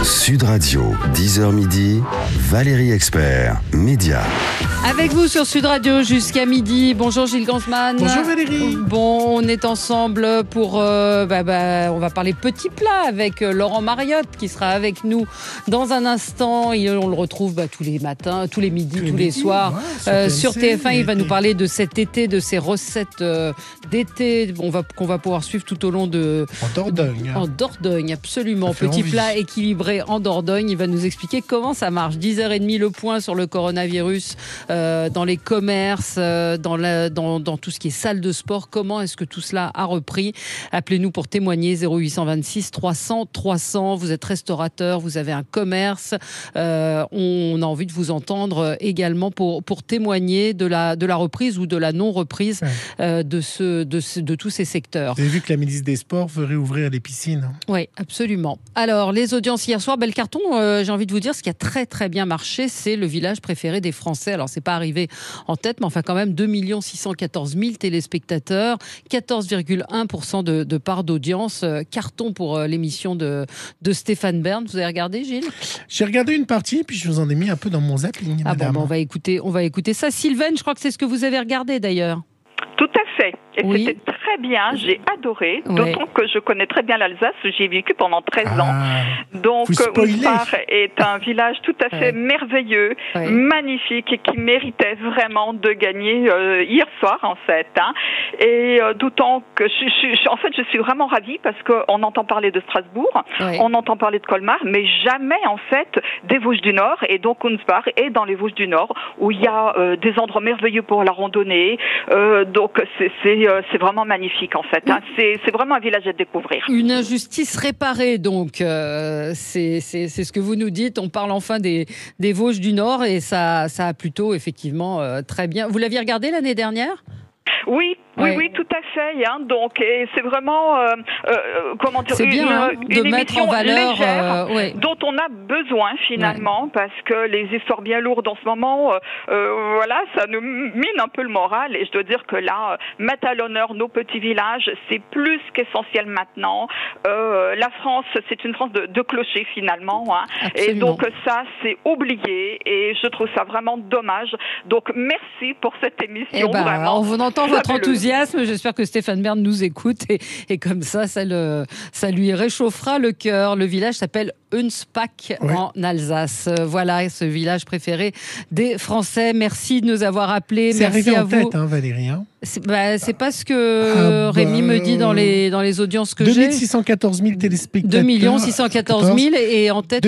Sud Radio, 10h midi, Valérie Expert, Média. Avec vous sur Sud Radio jusqu'à midi. Bonjour Gilles Gansman. Bonjour Valérie. Bon, on est ensemble pour... on va parler petits plats avec Laurent Mariotte qui sera avec nous dans un instant. On le retrouve tous les matins, tous les midis, tous les soirs sur TF1. Il va nous parler de cet été, de ses recettes d'été qu'on va pouvoir suivre tout au long de... En Dordogne. En Dordogne, absolument. Petit plat équilibré en Dordogne. Il va nous expliquer comment ça marche. 10h30, le point sur le coronavirus. Dans les commerces, dans tout ce qui est salle de sport. Comment est-ce que tout cela a repris? Appelez-nous pour témoigner, 0826 300 300. Vous êtes restaurateur, vous avez un commerce. On a envie de vous entendre également pour témoigner de la reprise ou de la non-reprise de tous ces secteurs. Vous avez vu que la ministre des Sports veut réouvrir les piscines. Oui, absolument. Alors, les audiences hier soir, bel carton. J'ai envie de vous dire, ce qui a très très bien marché, c'est le village préféré des Français. Alors, c'est pas arrivé en tête, mais enfin quand même 2 614 000 téléspectateurs, 14,1% de part d'audience. Carton pour l'émission de Stéphane Bern. Vous avez regardé, Gilles? J'ai regardé une partie, puis je vous en ai mis un peu dans mon zapping. On va écouter ça. Sylvaine, je crois que c'est ce que vous avez regardé d'aïeur. Tout à fait. Et c'était très bien, j'ai adoré, d'autant que je connais très bien l'Alsace, j'y ai vécu pendant 13 ans. Donc, Unspar est un village tout à fait merveilleux, magnifique, et qui méritait vraiment de gagner hier soir, en fait. Et d'autant que je suis vraiment ravie parce qu'on entend parler de Strasbourg, on entend parler de Colmar, mais jamais, en fait, des Vosges du Nord. Et donc, Unspar est dans les Vosges du Nord, où il y a des endroits merveilleux pour la randonnée. Donc, c'est vraiment magnifique en fait. C'est vraiment un village à découvrir. Une injustice réparée donc. C'est ce que vous nous dites. On parle enfin des Vosges du Nord et ça a plutôt effectivement très bien. Vous l'aviez regardé l'année dernière ? Oui, tout à fait. Donc, et c'est vraiment, comment dire, c'est bien, une mettre en valeur, légère, dont on a besoin finalement, parce que les histoires bien lourdes en ce moment, ça nous mine un peu le moral. Et je dois dire que là, mettre à l'honneur nos petits villages, c'est plus qu'essentiel maintenant. La France, c'est une France de clochers finalement, et donc ça, c'est oublié. Et je trouve ça vraiment dommage. Donc, merci pour cette émission. Vraiment. On vous entend votre enthousiasme. J'espère que Stéphane Bern nous écoute et comme ça lui réchauffera le cœur. Le village s'appelle Unspach en Alsace. Voilà, ce village préféré des Français. Merci de nous avoir appelés. C'est Merci arrivé à en vous. Tête, Valérie. C'est pas ce que Rémi me dit dans les audiences que j'ai. 2 614 000 téléspectateurs. 2 614 000 et en tête 2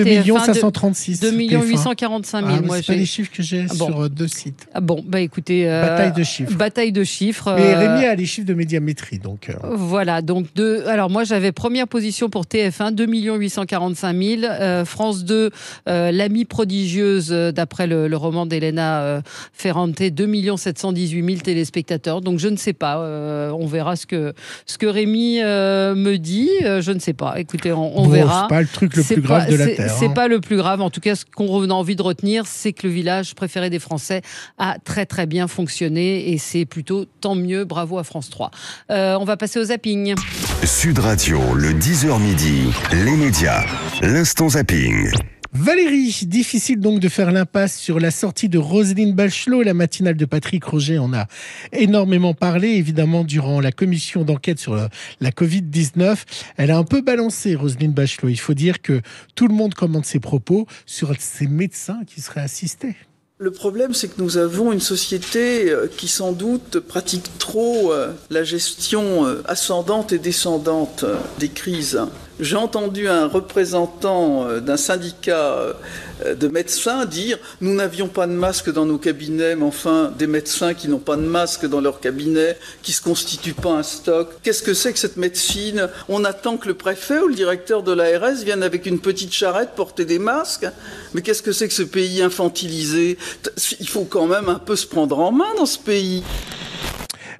536 2 845 000. Moi, c'est pas les chiffres que j'ai sur deux sites. Écoutez, bataille de chiffres. Mais Rémi a les chiffres de Médiamétrie, donc. Voilà, donc alors moi j'avais première position pour TF1, 2 845 000. France 2, L'Amie prodigieuse, d'après le roman d'Elena Ferrante, 2 718 000 téléspectateurs. Donc je ne sais pas, on verra ce que Rémi me dit. Je ne sais pas. Écoutez, on verra. C'est pas le truc le plus grave de la Terre. C'est pas le plus grave. En tout cas, ce qu'on a envie de retenir, c'est que le village préféré des Français a très très bien fonctionné et c'est plutôt tant mieux. Bravo à France 3. On va passer au zapping. Sud Radio, le 10h midi, les médias, l'instant zapping. Valérie, difficile donc de faire l'impasse sur la sortie de Roselyne Bachelot. La matinale de Patrick Roger en a énormément parlé, évidemment, durant la commission d'enquête sur la Covid-19. Elle a un peu balancé, Roselyne Bachelot. Il faut dire que tout le monde commente ses propos sur ces médecins qui seraient assistés. Le problème, c'est que nous avons une société qui, sans doute, pratique trop la gestion ascendante et descendante des crises. J'ai entendu un représentant d'un syndicat de médecins dire « Nous n'avions pas de masque dans nos cabinets, mais enfin, des médecins qui n'ont pas de masque dans leur cabinet, qui ne se constituent pas un stock. Qu'est-ce que c'est que cette médecine ? On attend que le préfet ou le directeur de l'ARS vienne avec une petite charrette porter des masques ? Mais qu'est-ce que c'est que ce pays infantilisé ? Il faut quand même un peu se prendre en main dans ce pays. »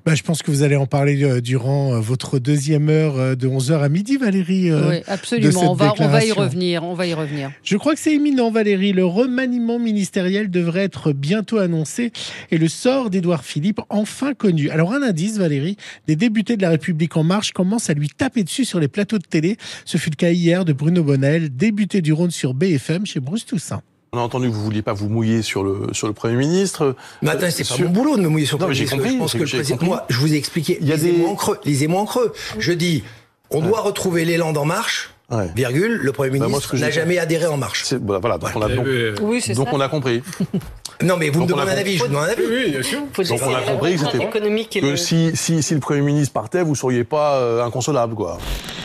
Je pense que vous allez en parler durant votre deuxième heure de 11h à midi, Valérie. Oui, absolument. On va y revenir. Je crois que c'est imminent, Valérie. Le remaniement ministériel devrait être bientôt annoncé et le sort d'Édouard Philippe enfin connu. Alors un indice, Valérie, des députés de La République En Marche commencent à lui taper dessus sur les plateaux de télé. Ce fut le cas hier de Bruno Bonnel, député du Rhône sur BFM chez Bruce Toussaint. On a entendu que vous vouliez pas vous mouiller sur le Premier ministre. Mais attends, c'est pas mon boulot de me mouiller sur le Premier ministre. J'ai compris. Je pense que le président, moi, je vous ai expliqué. Lisez-moi en creux. Je dis, on doit retrouver l'élan d'En Marche. Ouais. Virgule, le Premier ministre n'a jamais adhéré En Marche. Voilà, donc on a compris. Non, mais vous me demandez un avis, je vous demande un avis. Oui, bien sûr. Donc on a compris que si le Premier ministre partait, vous ne seriez pas inconsolable, quoi.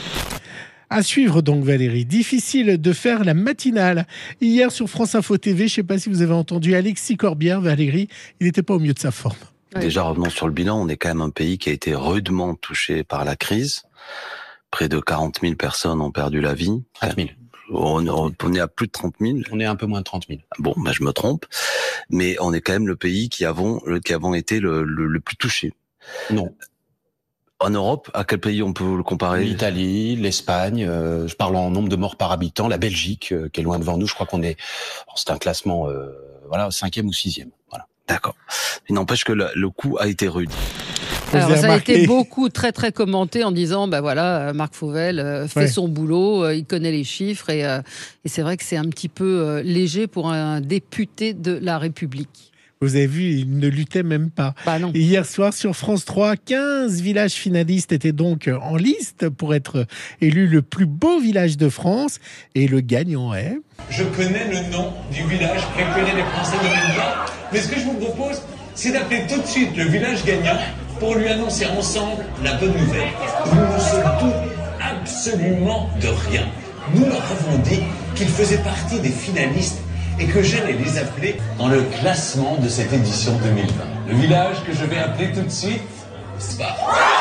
À suivre donc, Valérie. Difficile de faire la matinale. Hier sur France Info TV, je ne sais pas si vous avez entendu Alexis Corbière, Valérie, il n'était pas au mieux de sa forme. Déjà, revenons sur le bilan. On est quand même un pays qui a été rudement touché par la crise. Près de 40 000 personnes ont perdu la vie. 30 000. On est à plus de 30 000. On est un peu moins de 30 000. Bon, je me trompe. Mais on est quand même le pays qui avons été le plus touché. Non. En Europe, à quel pays on peut le comparer ? L'Italie, l'Espagne, je parle en nombre de morts par habitant, la Belgique, qui est loin devant nous, je crois c'est un classement, 5e ou 6e. Voilà. D'accord. Il n'empêche que le coup a été rude. Alors, ça a été beaucoup très très commenté en disant Marc Fauvel fait son boulot, il connaît les chiffres et c'est vrai que c'est un petit peu léger pour un député de la République. Vous avez vu, il ne luttait même pas. Non. Hier soir sur France 3, 15 villages finalistes étaient donc en liste pour être élus le plus beau village de France. Et le gagnant est... Je connais le nom du village préféré des Français 2020. Mais ce que je vous propose, c'est d'appeler tout de suite le village gagnant pour lui annoncer ensemble la bonne nouvelle. Nous ne se doutent absolument de rien. Nous leur avons dit qu'ils faisaient partie des finalistes et que j'allais les appeler dans le classement de cette édition 2020. Le village que je vais appeler tout de suite, Spa.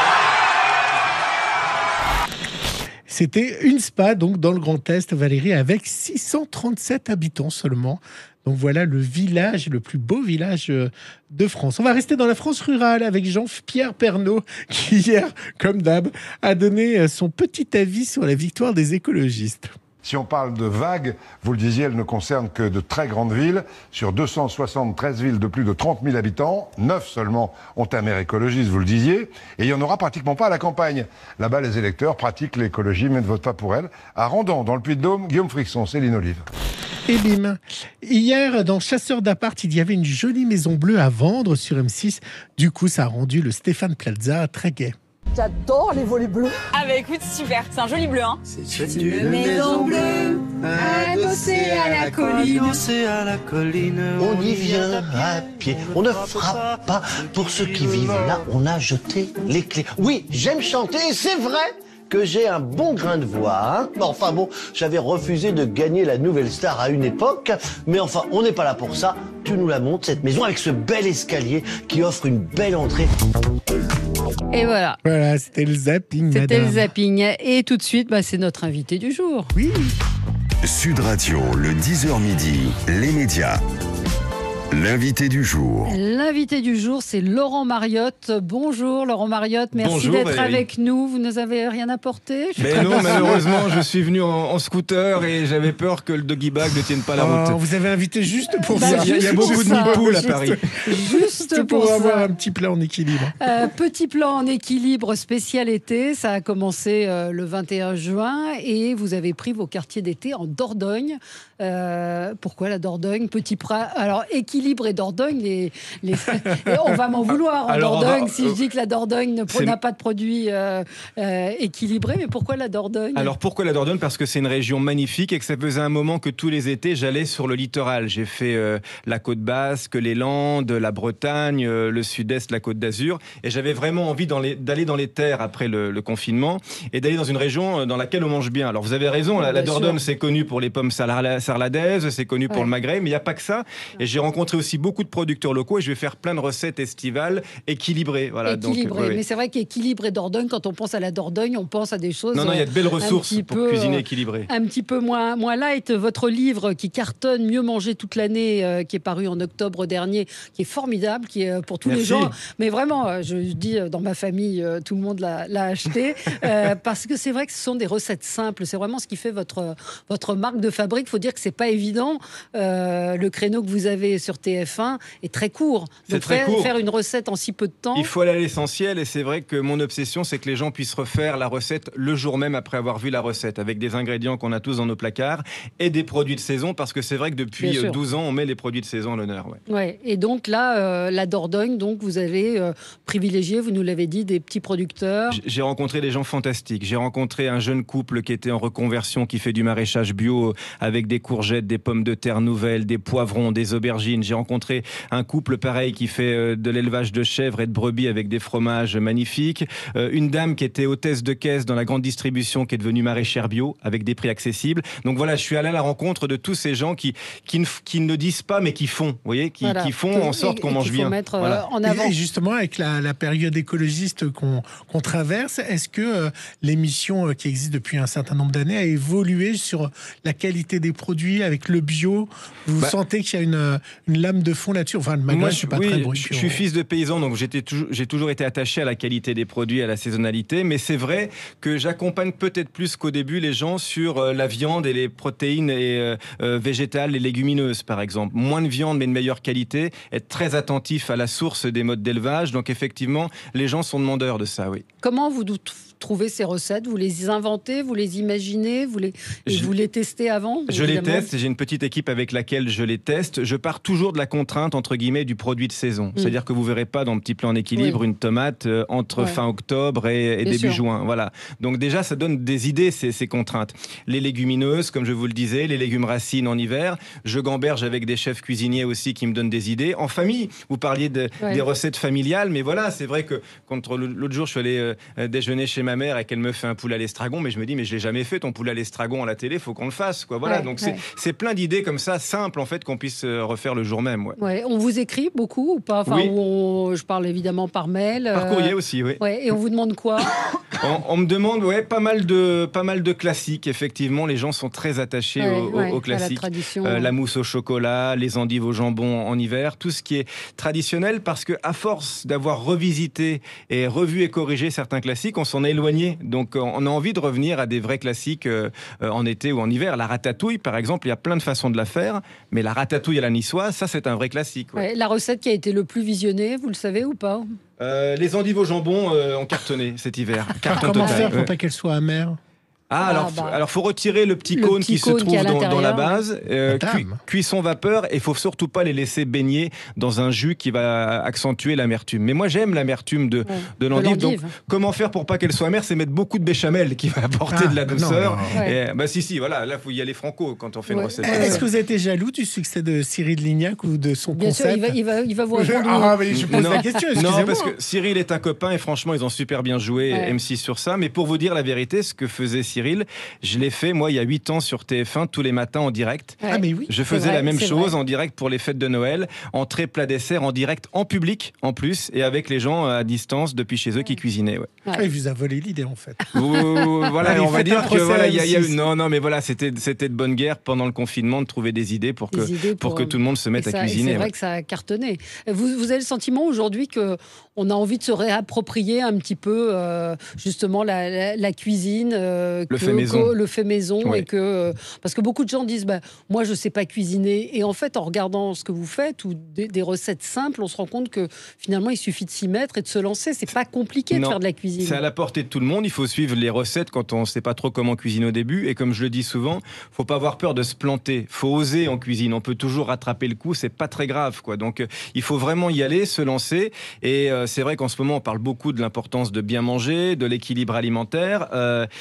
C'était une Spa, donc dans le Grand Est, Valérie, avec 637 habitants seulement. Donc voilà le village, le plus beau village de France. On va rester dans la France rurale avec Jean-Pierre Pernaut, qui hier, comme d'hab, a donné son petit avis sur la victoire des écologistes. Si on parle de vagues, vous le disiez, elles ne concernent que de très grandes villes. Sur 273 villes de plus de 30 000 habitants, 9 seulement ont un maire écologiste, vous le disiez, et il n'y en aura pratiquement pas à la campagne. Là-bas, les électeurs pratiquent l'écologie, mais ne votent pas pour elle. À Randan, dans le Puy-de-Dôme, Guillaume Frixon, Céline Olive. Et bim. Hier, dans Chasseurs d'appart, il y avait une jolie maison bleue à vendre sur M6. Du coup, ça a rendu le Stéphane Plaza très gai. J'adore les volets bleus. Ah bah écoute, super, c'est un joli bleu, hein. C'est une maison bleue, adossée à la colline. On y vient à pied, on ne frappe pas. Pour ceux qui vivent là, on a jeté les clés. Oui, j'aime chanter et c'est vrai que j'ai un bon grain de voix. Enfin bon, j'avais refusé de gagner la Nouvelle Star à une époque, mais enfin, on n'est pas là pour ça. Tu nous la montres, cette maison, avec ce bel escalier qui offre une belle entrée. Et voilà. Voilà, c'était le zapping, C'était madame. le zapping. Et tout de suite, c'est notre invité du jour. Oui. Sud Radio, le 10h midi, les médias. L'invité du jour. L'invité du jour, c'est Laurent Mariotte. Bonjour Laurent Mariotte, merci d'être Valérie. Avec nous. Vous nous avez rien apporté? Mais non, malheureusement, je suis venu en scooter et j'avais peur que le doggy bag ne tienne pas la route. Vous avez invité juste pour ça. Il y a beaucoup de nids-poules à Paris. Juste pour avoir ça. un petit plat en équilibre. Petit plan en équilibre spécial été. Ça a commencé le 21 juin et vous avez pris vos quartiers d'été en Dordogne. Pourquoi la Dordogne? Petit plat. Alors, équilibre et Dordogne, on va m'en vouloir en Dordogne si je dis que la Dordogne n'a pas de produits équilibrés. Mais pourquoi la Dordogne? Alors pourquoi la Dordogne? Parce que c'est une région magnifique et que ça faisait un moment que tous les étés j'allais sur le littoral. J'ai fait la Côte Basque, les Landes, la Bretagne, le Sud-Est, la Côte d'Azur, et j'avais vraiment envie d'aller dans les terres après le confinement et d'aller dans une région dans laquelle on mange bien. Alors vous avez raison, la Dordogne c'est connu pour les pommes sarladaises, c'est connu pour le magret, mais il n'y a pas que ça. Et j'ai rencontré rencontrer aussi beaucoup de producteurs locaux et je vais faire plein de recettes estivales équilibrées. Voilà, équilibrées. Donc, mais c'est vrai qu'équilibré Dordogne, quand on pense à la Dordogne, on pense à des choses. Non, il y a de belles ressources pour cuisiner équilibré. Un petit peu moins light. Votre livre qui cartonne, Mieux manger toute l'année, qui est paru en octobre dernier, qui est formidable, qui est pour tous les gens. Mais vraiment, je dis dans ma famille, tout le monde l'a acheté parce que c'est vrai que ce sont des recettes simples. C'est vraiment ce qui fait votre marque de fabrique. Il faut dire que c'est pas évident. Le créneau que vous avez sur TF1 est très court. Donc faire une recette en si peu de temps. Il faut aller à l'essentiel et c'est vrai que mon obsession, c'est que les gens puissent refaire la recette le jour même après avoir vu la recette, avec des ingrédients qu'on a tous dans nos placards et des produits de saison, parce que c'est vrai que depuis 12 ans, on met les produits de saison à l'honneur. Ouais. Et donc là, la Dordogne, donc vous avez privilégié, vous nous l'avez dit, des petits producteurs. J'ai rencontré des gens fantastiques. J'ai rencontré un jeune couple qui était en reconversion, qui fait du maraîchage bio avec des courgettes, des pommes de terre nouvelles, des poivrons, des aubergines. J'ai rencontré un couple pareil qui fait de l'élevage de chèvres et de brebis avec des fromages magnifiques. Une dame qui était hôtesse de caisse dans la grande distribution qui est devenue maraîchère bio avec des prix accessibles. Donc voilà, je suis allé à la rencontre de tous ces gens qui ne disent pas mais qui font, vous voyez, qui font en sorte qu'on mange bien. Mettre en avant. Et justement, avec la période écologiste qu'on traverse, est-ce que l'émission qui existe depuis un certain nombre d'années a évolué sur la qualité des produits avec le bio? Vous sentez qu'il y a une lame de fond là-dessus? Enfin, moi, je suis pas très brochure. Je suis fils de paysan, donc j'ai toujours été attaché à la qualité des produits, à la saisonnalité, mais c'est vrai que j'accompagne peut-être plus qu'au début les gens sur la viande et les protéines et végétales et légumineuses, par exemple. Moins de viande, mais de meilleure qualité, être très attentif à la source des modes d'élevage, donc effectivement, les gens sont demandeurs de ça, oui. Comment vous trouvez ces recettes? Vous les inventez, vous les imaginez, vous les testez avant? Je les teste, j'ai une petite équipe avec laquelle je les teste. Je pars toujours de la contrainte, entre guillemets, du produit de saison. C'est-à-dire que vous verrez pas dans le petit plan en équilibre une tomate entre fin octobre et début juin. Voilà. Donc déjà, ça donne des idées, ces contraintes. Les légumineuses, comme je vous le disais, les légumes racines en hiver. Je gamberge avec des chefs cuisiniers aussi qui me donnent des idées. En famille, vous parliez des recettes familiales, mais voilà, c'est vrai que l'autre jour, je suis allé déjeuner chez ma mère et qu'elle me fait un poulet à l'estragon, mais je me dis, mais je l'ai jamais fait ton poulet à l'estragon à la télé, faut qu'on le fasse, quoi. Voilà, donc c'est plein d'idées comme ça, simples en fait, qu'on puisse refaire le jour même. On vous écrit beaucoup ou pas? Enfin, je parle évidemment par mail. Par courrier aussi, oui. Et on vous demande quoi? On me demande pas mal de classiques, effectivement. Les gens sont très attachés aux classiques. La mousse au chocolat, les endives au jambon en hiver, tout ce qui est traditionnel, parce que à force d'avoir revisité et revu et corrigé certains classiques, on s'en est éloigné. Donc on a envie de revenir à des vrais classiques en été ou en hiver. La ratatouille, par exemple, il y a plein de façons de la faire, mais la ratatouille à la niçoise, ça c'est un vrai classique. La recette qui a été le plus visionnée, vous le savez ou pas? Les endives au jambon ont cartonné cet hiver. Comment faire pour pas qu'elle soit amère? Alors faut retirer le petit cône qui se trouve dans la base. Cuisson vapeur, et il faut surtout pas les laisser baigner dans un jus qui va accentuer l'amertume. Mais moi j'aime l'amertume de l'endive. Donc comment faire pour pas qu'elle soit amère? C'est mettre beaucoup de béchamel qui va apporter de la douceur. Voilà, là faut y aller franco quand on fait une recette. Est-ce que vous êtes jaloux du succès de Cyril Lignac ou de son concept? Bien sûr, il va vous répondre. Je pose la question. Non, parce que Cyril est un copain et franchement ils ont super bien joué M6 sur ça. Mais pour vous dire la vérité, ce que faisait Cyril, je l'ai fait moi il y a 8 ans sur TF1 tous les matins en direct. Mais oui, je faisais la même chose en direct pour les fêtes de Noël, entrée, plat, dessert en direct, en public en plus, et avec les gens à distance depuis chez eux qui cuisinaient. Il vous a volé l'idée en fait. Voilà, on va dire que il y a eu non mais voilà, c'était de bonne guerre pendant le confinement de trouver des idées pour que tout le monde se mette à cuisiner. C'est vrai que ça a cartonné. Vous avez le sentiment aujourd'hui que on a envie de se réapproprier un petit peu justement la cuisine, le fait maison, et que parce que beaucoup de gens disent moi je sais pas cuisiner, et en fait en regardant ce que vous faites ou des recettes simples, on se rend compte que finalement il suffit de s'y mettre et de se lancer. C'est pas compliqué de faire de la cuisine. C'est à la portée de tout le monde. Il faut suivre les recettes quand on sait pas trop comment cuisiner au début, et comme je le dis souvent, faut pas avoir peur de se planter. Faut oser en cuisine. On peut toujours rattraper le coup. C'est pas très grave, quoi. Donc il faut vraiment y aller, se lancer. Et c'est vrai qu'en ce moment on parle beaucoup de l'importance de bien manger, de l'équilibre alimentaire. Il y a pas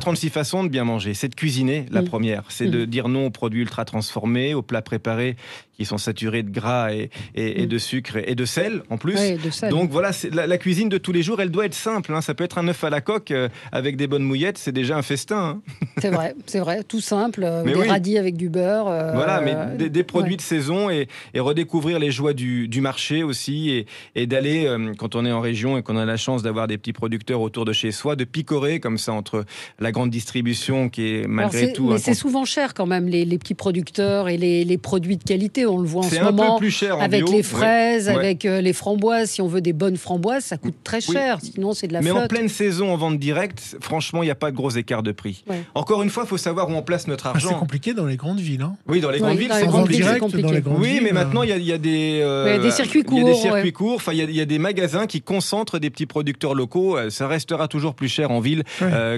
36 façons de bien manger. C'est de cuisiner, la première. C'est de dire non aux produits ultra transformés, aux plats préparés qui sont saturés de gras et de sucre et de sel en plus. Ouais, de sel. Donc voilà, la cuisine de tous les jours, elle doit être simple. Ça peut être un œuf à la coque avec des bonnes mouillettes, c'est déjà un festin. C'est vrai, tout simple. Des radis avec du beurre. Voilà, mais des produits de saison et redécouvrir les joies du marché aussi et d'aller, quand on est en région et qu'on a la chance d'avoir des petits producteurs autour de chez soi, de picorer comme ça entre la grande distribution qui est malgré tout... Mais c'est souvent cher quand même, les petits producteurs et les produits de qualité. On le voit en ce moment. C'est un peu plus cher en avec bio. Les fraises, avec les framboises. Si on veut des bonnes framboises, ça coûte très cher. Sinon, c'est de la flotte. Mais en pleine saison, en vente directe, franchement, il n'y a pas de gros écart de prix. Ouais. Encore une fois, il faut savoir où on place notre argent. C'est compliqué dans les grandes villes. Hein. Oui, dans les grandes villes, c'est compliqué. Oui, mais maintenant, il y a des circuits courts. Il y a des circuits courts. Enfin, il y a des magasins qui concentrent des petits producteurs locaux. Ça restera toujours plus cher en ville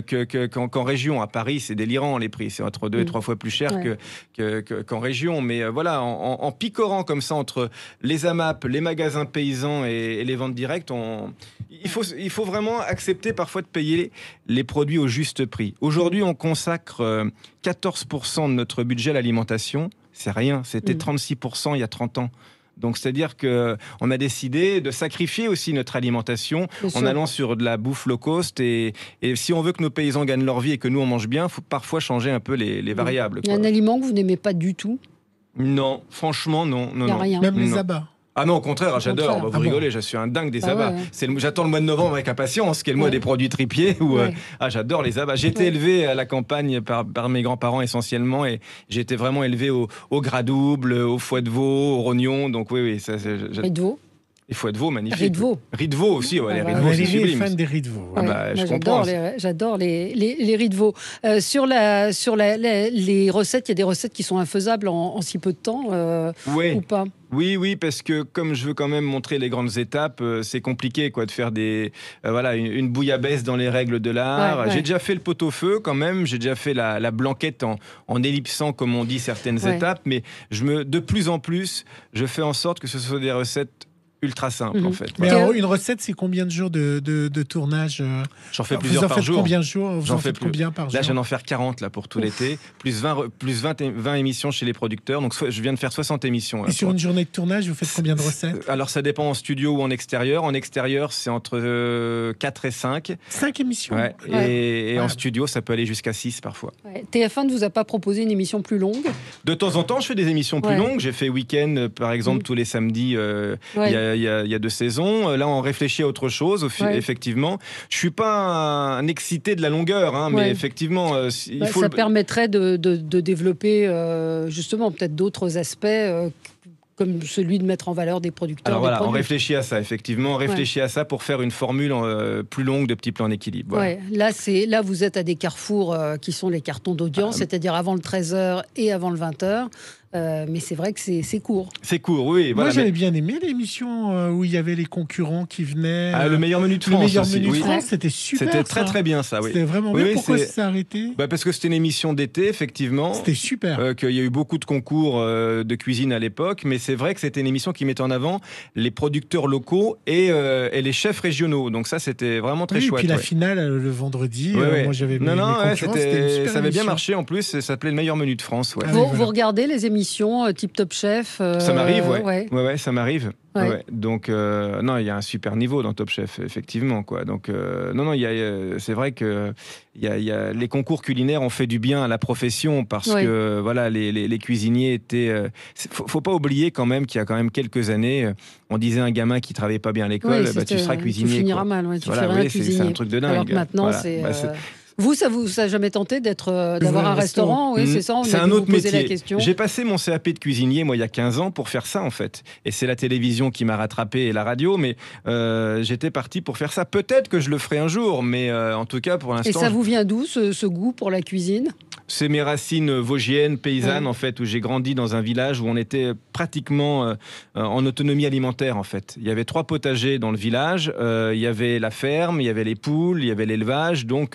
qu'en région. À Paris, c'est délirant les prix. C'est entre 2 et 3 fois plus cher qu'en région. Mais voilà, en picorant comme ça entre les AMAP, les magasins paysans et les ventes directes, il faut vraiment accepter parfois de payer les produits au juste prix. Aujourd'hui, on consacre 14% de notre budget à l'alimentation. C'est rien, c'était 36% il y a 30 ans. Donc, c'est-à-dire qu'on a décidé de sacrifier aussi notre alimentation en allant sur de la bouffe low cost. Et si on veut que nos paysans gagnent leur vie et que nous, on mange bien, il faut parfois changer un peu les variables. Il y a un aliment que vous n'aimez pas du tout ? Non, franchement, non. Il n'y a rien. Même les abats. Ah non, au contraire, j'adore. Vous rigolez, je suis un dingue des abats. J'attends le mois de novembre avec impatience, qui est le mois des produits tripiers. J'adore les abats. J'ai été élevé à la campagne par mes grands-parents essentiellement, et j'ai été vraiment élevé au gras double, au foie de veau, au rognon. Donc oui. Et de veau. Les foies de veau, magnifique. Riz de veau aussi, les riz de veau, c'est sublime. Fan des riz de veau. Je comprends. J'adore les riz de veau. Sur les recettes, il y a des recettes qui sont infaisables en si peu de temps, ou pas ? Oui, parce que comme je veux quand même montrer les grandes étapes, c'est compliqué de faire une bouillabaisse dans les règles de l'art. J'ai déjà fait le pot-au-feu quand même, j'ai déjà fait la blanquette en ellipsant, comme on dit, certaines étapes, mais de plus en plus, je fais en sorte que ce soit des recettes ultra simple en fait. Mais alors, une recette, c'est combien de jours de tournage? J'en fais plusieurs par jour. Combien de jours? Vous en faites combien par jour? Là, j'en faire 40 là, pour tout l'été, plus 20 émissions chez les producteurs. Donc, je viens de faire 60 émissions. Là, et sur une journée de tournage, vous faites combien de recettes? Alors, ça dépend en studio ou en extérieur. En extérieur, c'est entre 4 et 5. 5 émissions? Et en studio, ça peut aller jusqu'à 6 parfois. TF1 ne vous a pas proposé une émission plus longue? De temps en temps, je fais des émissions plus longues. J'ai fait Week-end, par exemple, tous les samedis. Il y a 2 saisons. Là, on réfléchit à autre chose, effectivement. Je ne suis pas un excité de la longueur, mais effectivement... ça permettrait de développer, justement, peut-être d'autres aspects... comme celui de mettre en valeur des producteurs. Alors voilà, on réfléchit à ça, effectivement. On réfléchit à ça pour faire une formule plus longue de petits plans d'équilibre. Voilà. Là, vous êtes à des carrefours qui sont les cartons d'audience, c'est-à-dire avant le 13h et avant le 20h. Mais c'est vrai que c'est court. C'est court, oui. Moi, j'avais bien aimé l'émission où il y avait les concurrents qui venaient. Le meilleur menu de France. Le meilleur menu de France, c'était super. C'était très très bien ça, oui. C'était vraiment bien. Pourquoi ça s'est arrêté? Parce que c'était une émission d'été, effectivement. C'était super. Qu'il y a eu beaucoup de concours de cuisine à l'époque, mais c'est vrai que c'était une émission qui mettait en avant les producteurs locaux et les chefs régionaux. Donc ça, c'était vraiment très chouette. Et puis la finale le vendredi, moi j'avais mis ça avait bien marché en plus. Ça s'appelait le meilleur menu de France. Vous regardez les émissions type Top Chef? Ça m'arrive, ça m'arrive. Donc non, il y a un super niveau dans Top Chef, effectivement, quoi. Donc c'est vrai que les concours culinaires ont fait du bien à la profession parce que voilà, les cuisiniers étaient. Faut pas oublier quand même qu'il y a quand même quelques années, on disait à un gamin qui travaillait pas bien à l'école, tu seras cuisinier. Tu finiras mal, tu feras cuisinier. C'est un truc de dingue. Alors que maintenant, c'est vous, ça vous a jamais tenté d'avoir un restaurant? Oui, c'est ça. C'est un autre métier. J'ai passé mon CAP de cuisinier, moi, il y a 15 ans, pour faire ça, en fait. Et c'est la télévision qui m'a rattrapé et la radio, mais j'étais parti pour faire ça. Peut-être que je le ferai un jour, mais en tout cas, pour l'instant... Et ça vous vient d'où, ce goût pour la cuisine? C'est mes racines vosgiennes, paysannes, en fait, où j'ai grandi dans un village où on était pratiquement en autonomie alimentaire, en fait. Il y avait 3 potagers dans le village, il y avait la ferme, il y avait les poules, il y avait l'élevage, donc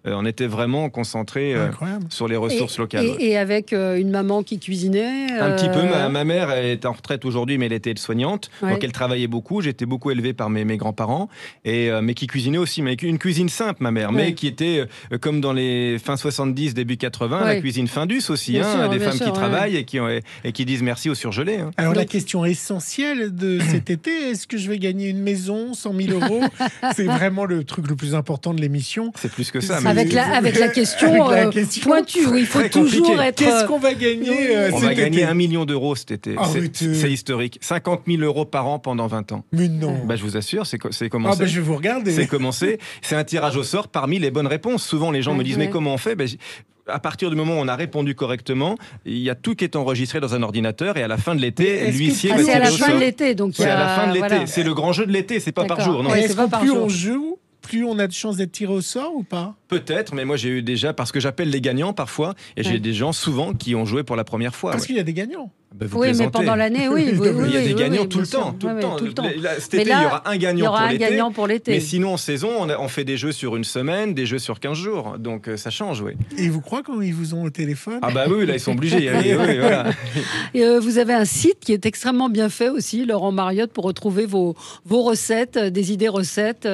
On était vraiment concentrés sur les ressources locales. Et avec une maman qui cuisinait Un petit peu. Ma mère est en retraite aujourd'hui, mais elle était aide-soignante. Donc elle travaillait beaucoup. J'étais beaucoup élevé par mes grands-parents. Mais qui cuisinait aussi. Mais une cuisine simple, ma mère. Mais qui était, comme dans les fin 70, début 80, la cuisine Findus aussi. Des femmes qui travaillent et qui disent merci au surgelé. Alors la question essentielle de cet été, est-ce que je vais gagner une maison, 100 000 euros? C'est vraiment le truc le plus important de l'émission. C'est plus que ça. Avec la question pointue, où il faut toujours être... Qu'est-ce qu'on va gagner On va gagner 1 million d'euros cet été. C'est historique. 50 000 euros par an pendant 20 ans. Mais non. Je vous assure, c'est commencé. Je vais vous regarder. C'est commencé. C'est un tirage au sort parmi les bonnes réponses. Souvent, les gens me disent, mais comment on fait? À partir du moment où on a répondu correctement, il y a tout qui est enregistré dans un ordinateur et à la fin de l'été, l'huissier va tirer au sort. C'est à la fin de l'été, donc c'est à la fin de l'été. C'est le grand jeu de l'été, c'est pas par jour. Non. Est-ce que plus on joue, plus on a de chances d'être tiré au sort ou pas? Peut-être, mais moi j'ai eu déjà, parce que j'appelle les gagnants parfois, et j'ai des gens souvent qui ont joué pour la première fois. Parce qu'il y a des gagnants. Oui, mais pendant l'année, oui. Il y a des gagnants tout le temps. Cet été, il y aura un gagnant pour l'été. Mais sinon, en saison, on fait des jeux sur une semaine, des jeux sur 15 jours. Donc, ça change, oui. Et vous croyez quand ils vous ont au téléphone? Oui, là, ils sont obligés. Voilà. Et vous avez un site qui est extrêmement bien fait aussi, Laurent Mariotte, pour retrouver vos recettes, des idées recettes,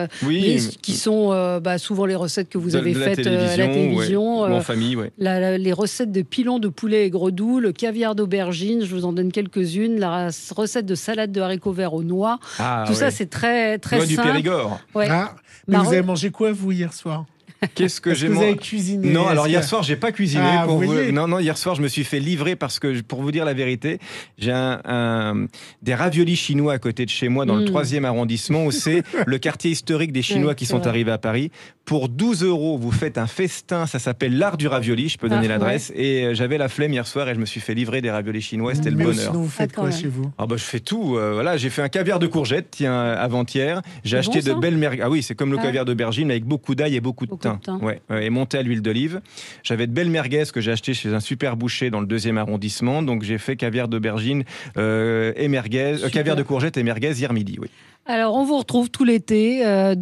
qui sont souvent les recettes que vous avez faites à la télévision. Ou en famille, les recettes de pilons de poulet et gredou, le caviar d'aubergine, je vous en donne quelques-unes, la recette de salade de haricots verts aux noix. Tout ça, c'est très, très simple. Du Périgord. Mais vous avez mangé quoi, vous, hier soir? Qu'est-ce que j'ai mangé? Vous avez cuisiné? Non, alors hier soir, j'ai pas cuisiné. Non, hier soir, je me suis fait livrer parce que, pour vous dire la vérité, j'ai des raviolis chinois à côté de chez moi, dans le 3e arrondissement, où c'est le quartier historique des Chinois qui sont arrivés à Paris. Pour 12 €, vous faites un festin, ça s'appelle l'art du ravioli, je peux donner l'adresse. Et j'avais la flemme hier soir et je me suis fait livrer des raviolis chinois, c'était le bonheur. Sinon, vous faites quoi chez vous? Je fais tout. J'ai fait un caviar de courgettes, avant-hier. J'ai acheté de belles merguez. Ah oui, c'est comme le caviar d'aubergine, avec beaucoup d'ail et beaucoup de thym. Et monté à l'huile d'olive. J'avais de belles merguez que j'ai achetées chez un super boucher dans le 2e arrondissement. Donc j'ai fait caviar d'aubergine et merguez, caviar de courgettes et merguez hier midi. Oui. Alors, on vous retrouve tout l'été,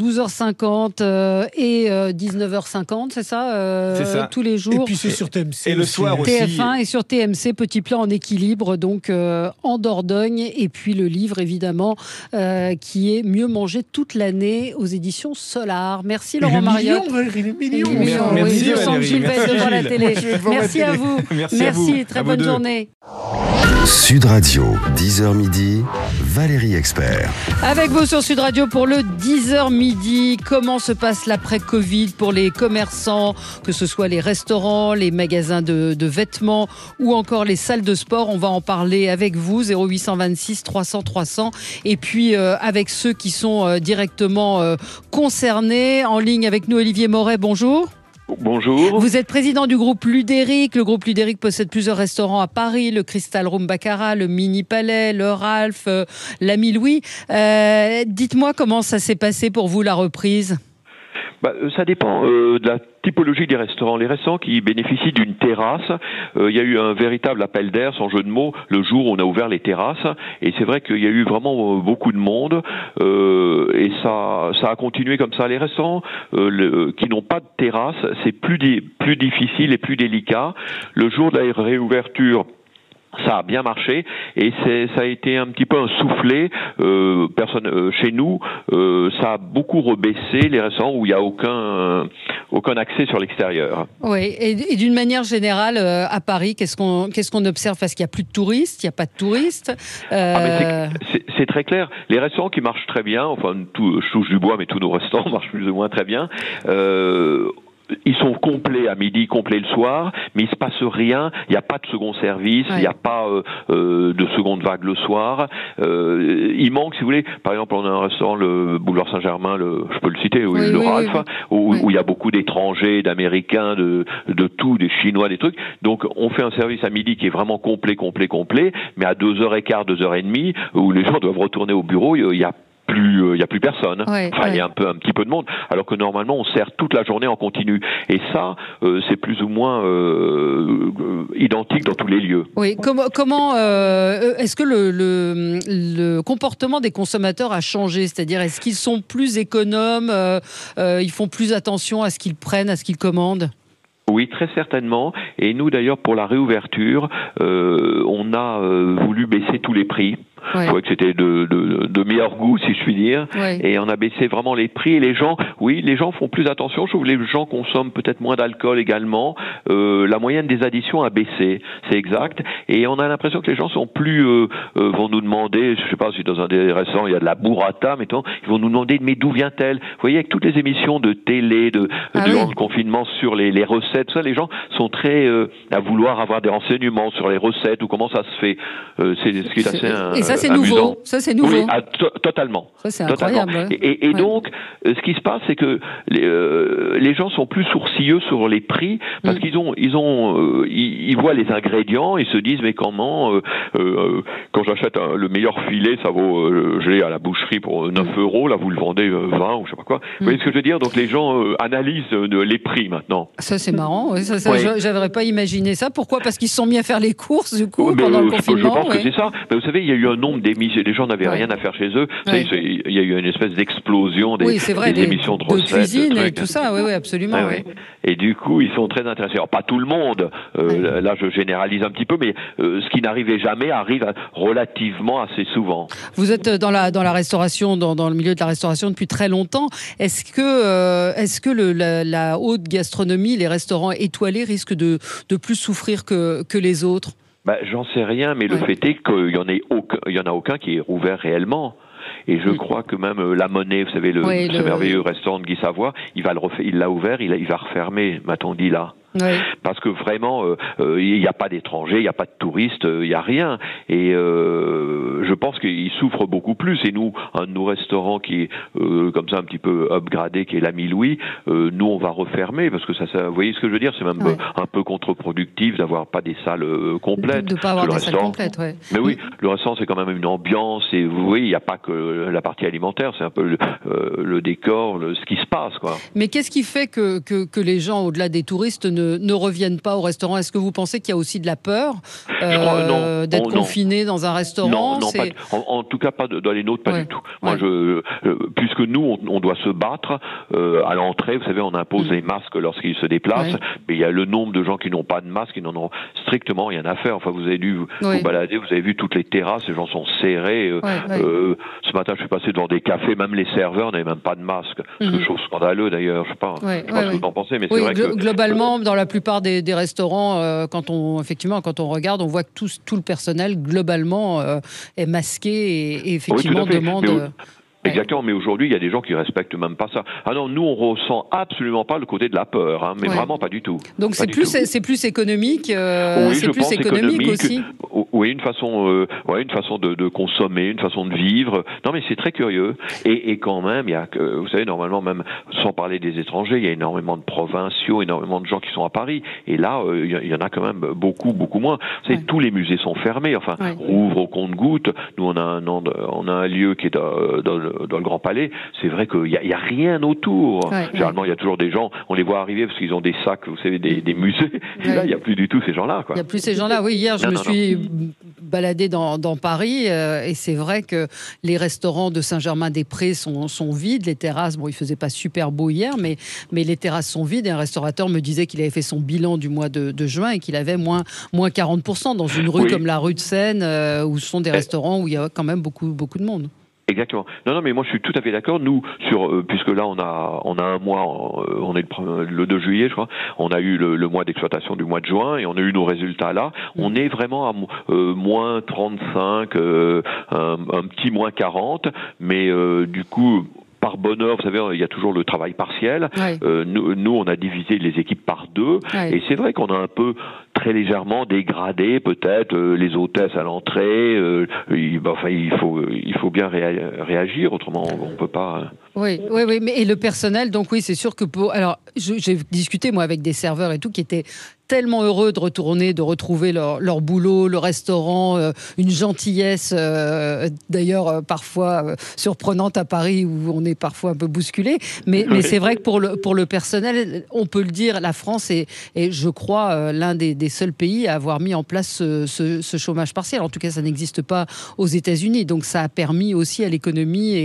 12h50 et 19h50, c'est ça, c'est ça. Tous les jours. Et puis c'est sur TMC. Et le soir aussi. TF1 et sur TMC, Petit Plat en équilibre, donc en Dordogne. Et puis le livre, évidemment, qui est Mieux manger toute l'année aux éditions Solar. Merci Laurent Mariotte. Merci, je sens que Gilles va être devant la télé. Merci à vous. Merci, très bonne journée. Sud Radio, 10h midi, Valérie Expert. Avec vous sur Sud Radio pour le 10h midi. Comment se passe l'après-Covid pour les commerçants, que ce soit les restaurants, les magasins de vêtements ou encore les salles de sport? On va en parler avec vous, 0826 300 300. Et puis avec ceux qui sont directement concernés. En ligne avec nous, Olivier Moret, bonjour. Bonjour. Vous êtes président du groupe Ludéric. Le groupe Ludéric possède plusieurs restaurants à Paris, le Crystal Room Baccarat, le Mini Palais, le Ralph, l'Ami Louis. Dites-moi comment ça s'est passé pour vous, la reprise? Ça dépend de la typologie des restaurants. Les restaurants qui bénéficient d'une terrasse, il y a eu un véritable appel d'air, sans jeu de mots, le jour où on a ouvert les terrasses. Et c'est vrai qu'il y a eu vraiment beaucoup de monde. Et ça a continué comme ça. Les restaurants qui n'ont pas de terrasse, c'est plus difficile et plus délicat. Le jour de la réouverture, ça a bien marché et ça a été un petit peu un soufflet. Chez nous, ça a beaucoup rebaissé les restaurants où il n'y a aucun accès sur l'extérieur. Oui, et d'une manière générale, à Paris, qu'est-ce qu'on observe? Parce qu'il n'y a plus de touristes, il n'y a pas de touristes. C'est très clair. Les restaurants qui marchent très bien, je touche du bois, mais tous nos restaurants marchent plus ou moins très bien. Ils sont complets à midi, complets le soir, mais il se passe rien. Il n'y a pas de second service, il n'y a pas de seconde vague le soir. Il manque, si vous voulez, par exemple, on a un restaurant, le Boulevard Saint-Germain, le Ralph, où il y a beaucoup d'étrangers, d'Américains, de tout, des Chinois, des trucs. Donc, on fait un service à midi qui est vraiment complet, mais à 2h15, 2h30, où les gens doivent retourner au bureau, il y a il y a plus personne. Il y a un petit peu de monde. Alors que normalement, on sert toute la journée en continu. Et ça, c'est plus ou moins identique dans tous les lieux. Oui. Comment est-ce que le comportement des consommateurs a changé ? C'est-à-dire, est-ce qu'ils sont plus économes, ils font plus attention à ce qu'ils prennent, à ce qu'ils commandent ? Oui, très certainement. Et nous, d'ailleurs, pour la réouverture, on a voulu baisser tous les prix. Je trouvais que c'était de meilleur goût, si je puis dire. Et on a baissé vraiment les prix. Et les gens font plus attention. Je trouve que les gens consomment peut-être moins d'alcool également. La moyenne des additions a baissé, c'est exact. Et on a l'impression que les gens sont plus vont nous demander, je sais pas si dans un des restaurants il y a de la burrata, mettons, ils vont nous demander mais d'où vient-elle ? Vous voyez, avec toutes les émissions de télé, durant le confinement sur les recettes, tout ça, les gens sont très à vouloir avoir des renseignements sur les recettes ou comment ça se fait. C'est ce qui est assez ça, c'est nouveau. Ça, c'est nouveau. Oui, totalement. Ça, c'est incroyable. Et donc, ce qui se passe, c'est que les gens sont plus sourcilieux sur les prix parce qu'ils voient les ingrédients et se disent mais comment quand j'achète le meilleur filet, ça vaut je l'ai à la boucherie pour 9 €, là vous le vendez 20 ou je sais pas quoi. Vous voyez ce que je veux dire ? Donc les gens analysent les prix maintenant. Ça c'est marrant. J'avais pas imaginé ça. Pourquoi ? Parce qu'ils se sont mis à faire les courses du coup pendant le confinement. Je pense que c'est ça. Mais vous savez, il y a eu un nombre d'émissions. Les gens n'avaient rien à faire chez eux. Il y a eu une espèce d'explosion des émissions de recettes, cuisine et tout ça. Oui, absolument. Et du coup, ils sont très intéressés. Alors, pas tout le monde. Là, je généralise un petit peu, mais ce qui n'arrivait jamais arrive relativement assez souvent. Vous êtes dans la restauration, dans le milieu de la restauration depuis très longtemps. Est-ce que la haute gastronomie, les restaurants étoilés risquent de plus souffrir que les autres ? J'en sais rien, mais le fait est qu'il y en a aucun qui est ouvert réellement. Et je crois que même la Monnaie, vous savez, ce merveilleux restaurant de Guy Savoie, il l'a ouvert, il va refermer, m'a-t-on dit là. Parce que vraiment, il n'y a pas d'étrangers, il n'y a pas de touristes, il n'y a rien. Et je pense qu'ils souffrent beaucoup plus. Et nous, un de nos restaurants qui est comme ça un petit peu upgradé, qui est l'Ami Louis, nous on va refermer parce que ça, vous voyez ce que je veux dire, c'est même un peu contre-productif d'avoir pas des salles complètes. De pas avoir des salles complètes, Mais oui, le restaurant c'est quand même une ambiance et vous voyez, il n'y a pas que la partie alimentaire, c'est un peu le décor, ce qui se passe, quoi. Mais qu'est-ce qui fait que les gens, au-delà des touristes, ne reviennent pas au restaurant ? Est-ce que vous pensez qu'il y a aussi de la peur d'être confiné dans un restaurant ? Non, en tout cas pas dans les nôtres, pas du tout. Moi, puisque nous, on doit se battre à l'entrée, vous savez, on impose les masques lorsqu'ils se déplacent, mais il y a le nombre de gens qui n'ont pas de masque, qui n'en ont strictement rien à faire. Enfin, vous avez dû vous balader, vous avez vu toutes les terrasses, les gens sont serrés. Ce matin, je suis passé devant des cafés, même les serveurs n'avaient même pas de masque. C'est chose scandaleux d'ailleurs, je sais pas ce que vous en pensez, mais c'est vrai que... Globalement, dans la plupart des restaurants, quand on regarde, on voit que tout le personnel globalement est masqué et effectivement demande. Exactement, mais aujourd'hui, il y a des gens qui respectent même pas ça. Ah non, nous, on ressent absolument pas le côté de la peur, mais vraiment pas du tout. Donc c'est plus économique, c'est plus économique aussi. Oui, une façon de consommer, une façon de vivre. Non, mais c'est très curieux. Et quand même, il y a, vous savez, normalement, même sans parler des étrangers, il y a énormément de provinciaux, énormément de gens qui sont à Paris. Et là, il y en a quand même beaucoup moins. Vous savez, tous les musées sont fermés. Enfin, Rouvre au compte-gouttes. Nous, on a un lieu qui est dans le Grand Palais, c'est vrai qu'il y a rien autour. Généralement, il y a toujours des gens, on les voit arriver parce qu'ils ont des sacs, vous savez, des musées. Et là, il n'y a plus du tout ces gens-là, quoi. Il n'y a plus ces gens-là. Oui, hier, je me suis baladée dans Paris et c'est vrai que les restaurants de Saint-Germain-des-Prés sont vides. Les terrasses, il faisait pas super beau hier, mais les terrasses sont vides. Et un restaurateur me disait qu'il avait fait son bilan du mois de juin et qu'il avait moins 40% dans une rue comme la rue de Seine, où ce sont des restaurants où il y a quand même beaucoup de monde. Exactement. Non, mais moi je suis tout à fait d'accord. Nous, puisque là on a un mois, on est le 2 juillet, je crois. On a eu le mois d'exploitation du mois de juin et on a eu nos résultats là. On est vraiment à moins 35, un petit moins 40, mais du coup. Par bonheur, vous savez, il y a toujours le travail partiel. Nous, on a divisé les équipes par 2. Et c'est vrai qu'on a un peu très légèrement dégrader peut-être les hôtesses à l'entrée. Il faut bien réagir, autrement on peut pas. Oui, mais et le personnel, donc oui, c'est sûr que alors j'ai discuté moi avec des serveurs et tout qui étaient tellement heureux de retrouver leur boulot, le restaurant, une gentillesse d'ailleurs parfois surprenante à Paris où on est parfois un peu bousculé. Mais c'est vrai que pour le personnel, on peut le dire, la France est je crois l'un des seuls pays à avoir mis en place ce chômage partiel. En tout cas, ça n'existe pas aux États-Unis. Donc ça a permis aussi à l'économie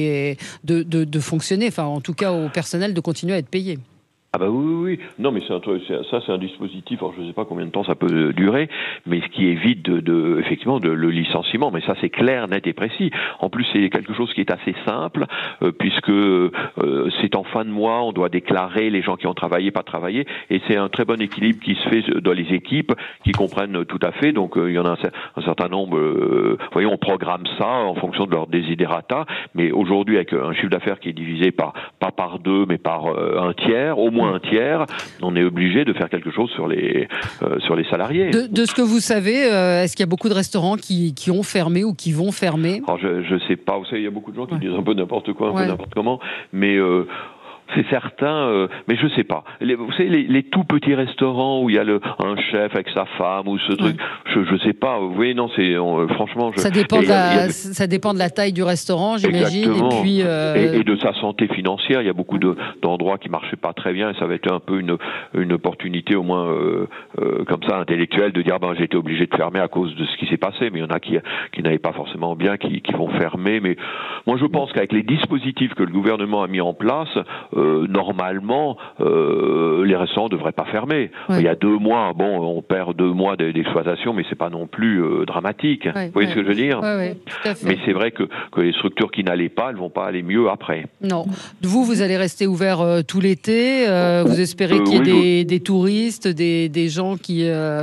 de fonctionner, enfin en tout cas au personnel de continuer à être payé. Ah bah oui. Non, mais c'est un dispositif. Alors je ne sais pas combien de temps ça peut durer, mais ce qui évite effectivement le licenciement. Mais ça c'est clair, net et précis. En plus c'est quelque chose qui est assez simple puisque c'est en fin de mois, on doit déclarer les gens qui ont travaillé, pas travaillé, et c'est un très bon équilibre qui se fait dans les équipes qui comprennent tout à fait. Donc il y en a un certain nombre. On programme ça en fonction de leur desiderata. Mais aujourd'hui avec un chiffre d'affaires qui est divisé pas par 2, mais par un tiers, au moins un tiers, on est obligé de faire quelque chose sur les salariés. De ce que vous savez, est-ce qu'il y a beaucoup de restaurants qui ont fermé ou qui vont fermer ? Alors je sais pas. Vous savez, il y a beaucoup de gens qui disent un peu n'importe quoi, un peu n'importe comment, mais c'est certain, mais je sais pas. Vous savez, les tout petits restaurants où il y a un chef avec sa femme ou ce truc, je sais pas. Vous voyez, non, franchement. Ça dépend de la taille du restaurant, j'imagine, et de sa santé financière. Il y a beaucoup d'endroits qui marchaient pas très bien, et ça va être un peu une opportunité au moins comme ça intellectuelle de dire j'ai été obligé de fermer à cause de ce qui s'est passé. Mais il y en a qui n'allaient pas forcément bien, qui vont fermer. Mais moi, je pense qu'avec les dispositifs que le gouvernement a mis en place, normalement, les restaurants ne devraient pas fermer. Il y a 2 mois, on perd 2 mois d'exploitation, mais c'est pas non plus dramatique. Vous voyez ce que je veux dire ? Oui, tout à fait. Mais c'est vrai que les structures qui n'allaient pas, elles vont pas aller mieux après. Non. Vous allez rester ouvert tout l'été. Vous espérez qu'il y ait des touristes, des gens qui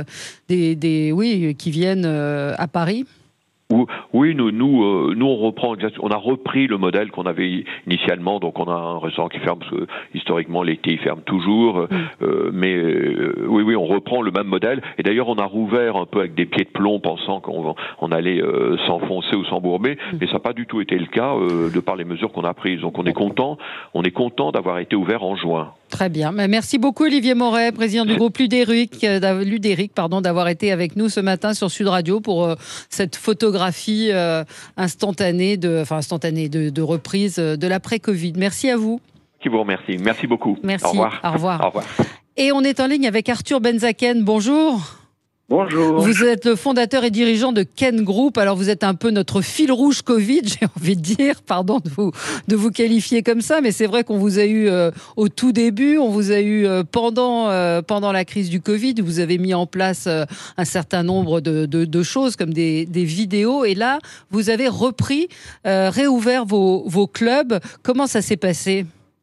viennent à Paris ? Oui, nous on reprend, on a repris le modèle qu'on avait initialement, donc on a un restaurant qui ferme parce que historiquement l'été il ferme toujours, mais oui, on reprend le même modèle, et d'ailleurs on a rouvert un peu avec des pieds de plomb pensant qu'on allait s'enfoncer ou s'embourber, mais ça n'a pas du tout été le cas de par les mesures qu'on a prises, donc on est content d'avoir été ouvert en juin. Très bien. Merci beaucoup Olivier Moret, président du groupe Ludéric, d'avoir été avec nous ce matin sur Sud Radio pour cette photographie instantanée de reprise de l'après-Covid. Merci à vous. Qui vous remercie. Merci beaucoup. Merci. Au revoir. Au revoir. Au revoir. Et on est en ligne avec Arthur Benzaken. Bonjour. Bonjour. Vous êtes le fondateur et dirigeant de Ken Group. Alors vous êtes un peu notre fil rouge Covid, j'ai envie de dire. Pardon de vous qualifier comme ça, mais c'est vrai qu'on vous a eu au tout début, on vous a eu pendant la crise du Covid. Vous avez mis en place un certain nombre de choses comme des vidéos. Et là, vous avez réouvert vos clubs. Comment ça s'est passé ?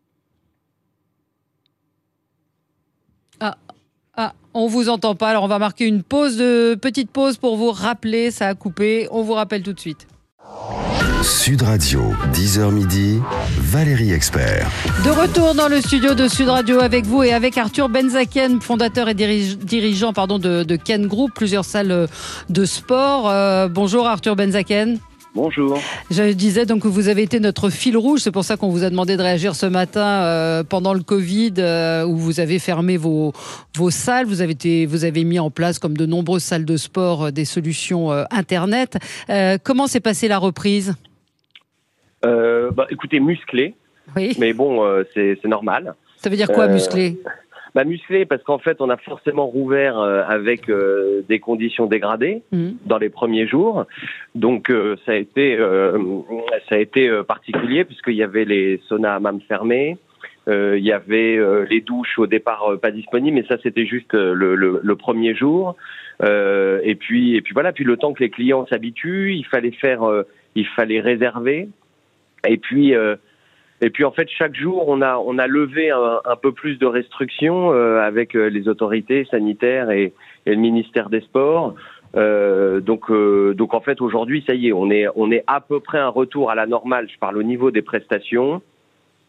On vous entend pas, alors on va marquer une petite pause pour vous rappeler, ça a coupé, on vous rappelle tout de suite. Sud Radio, 10h midi, Valérie Expert. De retour dans le studio de Sud Radio avec vous et avec Arthur Benzaken, fondateur et dirigeant de Ken Group, plusieurs salles de sport. Bonjour Arthur Benzaken. Bonjour. Je disais donc que vous avez été notre fil rouge, c'est pour ça qu'on vous a demandé de réagir ce matin pendant le Covid où vous avez fermé vos salles, vous avez mis en place comme de nombreuses salles de sport des solutions Internet. Comment s'est passée la reprise ? Écoutez, musclé, oui. Mais bon, c'est normal. Ça veut dire quoi musclé ? Musclé parce qu'en fait on a forcément rouvert avec des conditions dégradées dans les premiers jours, donc ça a été particulier puisqu'il y avait les saunas hammams fermés, il y avait les douches au départ pas disponibles, mais ça c'était juste le premier jour, et puis voilà, puis le temps que les clients s'habituent, il fallait réserver, et puis en fait, chaque jour, on a levé un peu plus de restrictions avec les autorités sanitaires et le ministère des Sports. Donc en fait, aujourd'hui, ça y est, on est à peu près un retour à la normale. Je parle au niveau des prestations.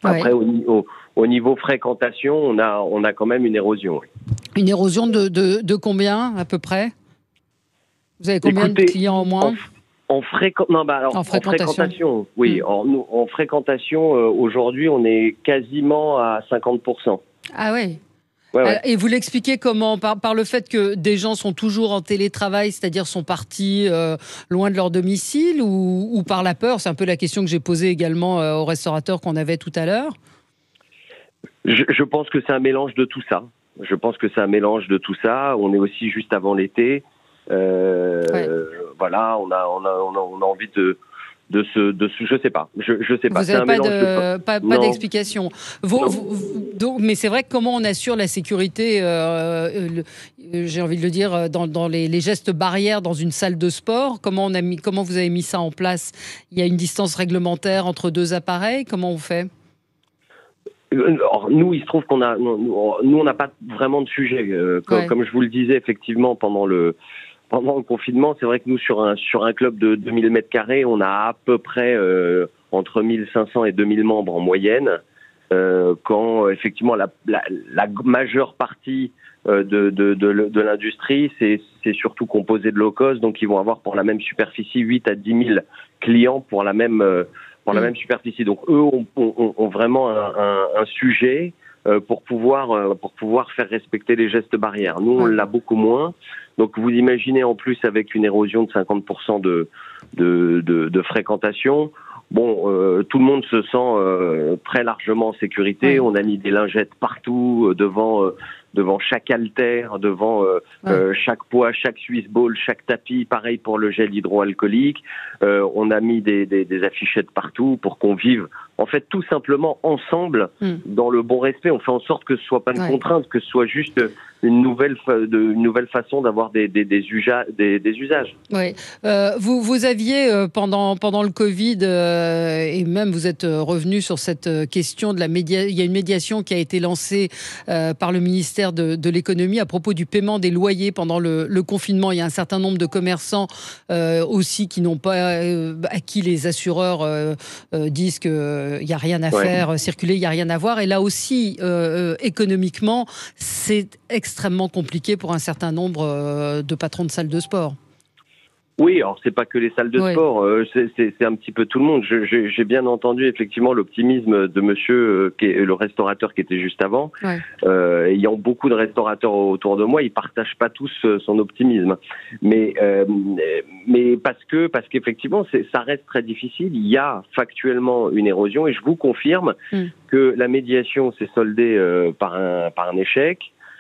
Après, au niveau fréquentation, on a quand même une érosion. Une érosion de combien, à peu près? Vous avez combien de clients en moins? En fréquentation, oui. En fréquentation, aujourd'hui, on est quasiment à 50%. Ah oui. Ouais. Et vous l'expliquez comment? Par le fait que des gens sont toujours en télétravail, c'est-à-dire sont partis loin de leur domicile, ou par la peur? C'est un peu la question que j'ai posée également aux restaurateurs qu'on avait tout à l'heure. Je pense que c'est un mélange de tout ça. On est aussi juste avant l'été. Voilà, on a envie de je sais pas. Je sais pas. Vous n'avez pas d'explication. Mais c'est vrai que comment on assure la sécurité, j'ai envie de le dire, dans les gestes barrières dans une salle de sport, comment vous avez mis ça en place? Il y a une distance réglementaire entre deux appareils. Comment on fait? Alors, nous, il se trouve qu'on on n'a pas vraiment de sujet. Comme je vous le disais, effectivement, pendant le confinement, c'est vrai que nous, sur un club de 2000 mètres carrés, on a à peu près entre 1500 et 2000 membres en moyenne. Quand, effectivement, la majeure partie de l'industrie, c'est surtout composé de low cost, donc ils vont avoir pour la même superficie 8 à 10 000 clients pour la même superficie. Donc eux ont vraiment un sujet pour pouvoir faire respecter les gestes barrières. Nous, on l'a beaucoup moins. Donc vous imaginez en plus avec une érosion de 50% de fréquentation. Bon, tout le monde se sent très largement en sécurité. On a mis des lingettes partout, devant chaque haltère, devant chaque poids, chaque Swiss ball, chaque tapis. Pareil pour le gel hydroalcoolique. On a mis des affichettes partout pour qu'on vive, en fait, tout simplement ensemble, dans le bon respect. On fait en sorte que ce soit pas une contrainte, que ce soit juste une nouvelle façon d'avoir des usages. Oui. Vous aviez pendant le Covid et même vous êtes revenu sur cette question de il y a une médiation qui a été lancée par le ministère de l'économie à propos du paiement des loyers pendant le confinement. Il y a un certain nombre de commerçants aussi qui n'ont pas à qui les assureurs disent que il y a rien à faire, circuler, il y a rien à voir. Et là aussi, économiquement, c'est extrêmement compliqué pour un certain nombre de patrons de salles de sport. Oui, alors c'est pas que les salles de sport, c'est un petit peu tout le monde. J'ai bien entendu effectivement l'optimisme de monsieur qui est le restaurateur qui était juste avant. Ayant beaucoup de restaurateurs autour de moi, ils partagent pas tous son optimisme. Mais parce qu'effectivement ça reste très difficile. Il y a factuellement une érosion et je vous confirme que la médiation s'est soldée par un échec.